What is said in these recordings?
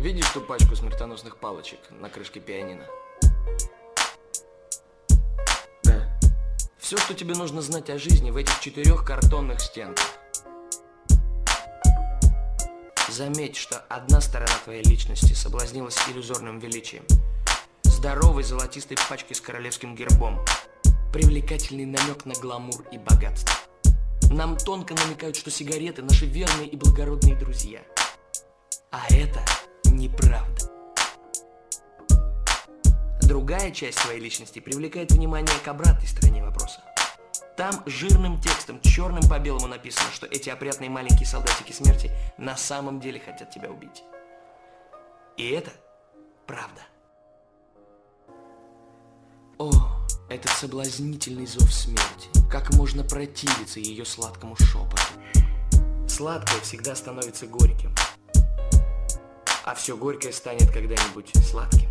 Видишь ту пачку смертоносных палочек на крышке пианино? Да. Все, что тебе нужно знать о жизни в этих 4 картонных стенках. Заметь, что одна сторона твоей личности соблазнилась иллюзорным величием. Здоровой золотистой пачки с королевским гербом. Привлекательный намек на гламур и богатство. Нам тонко намекают, что сигареты наши верные и благородные друзья. А это неправда. Другая часть твоей личности привлекает внимание к обратной стороне вопроса. Там жирным текстом, черным по белому написано, что эти опрятные маленькие солдатики смерти на самом деле хотят тебя убить. И это правда. О, этот соблазнительный зов смерти. Как можно противиться ее сладкому шепоту. Сладкое всегда становится горьким. А все горькое станет когда-нибудь сладким.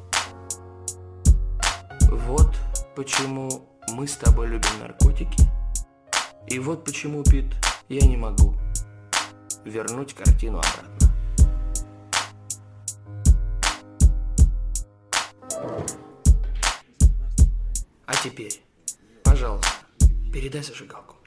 Вот почему мы с тобой любим наркотики. И вот почему, Пит, я не могу вернуть картину обратно. А теперь, пожалуйста, передай зажигалку.